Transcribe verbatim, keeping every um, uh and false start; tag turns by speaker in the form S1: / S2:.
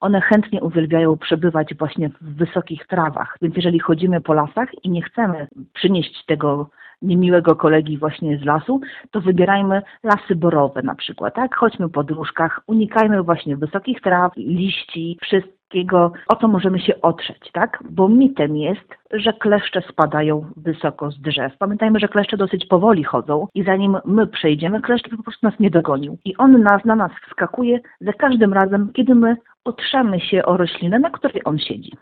S1: one chętnie uwielbiają przebywać właśnie w wysokich trawach. Więc jeżeli chodzimy po lasach i nie chcemy przynieść tego niemiłego kolegi właśnie z lasu, to wybierajmy lasy borowe na przykład, tak? Chodźmy po dróżkach, unikajmy właśnie wysokich traw, liści, wszystkiego, o co możemy się otrzeć, tak? Bo mitem jest, że kleszcze spadają wysoko z drzew. Pamiętajmy, że kleszcze dosyć powoli chodzą i zanim my przejdziemy, kleszcz po prostu nas nie dogonił. I on nas, na nas wskakuje za każdym razem, kiedy my otrzemy się o roślinę, na której on siedzi.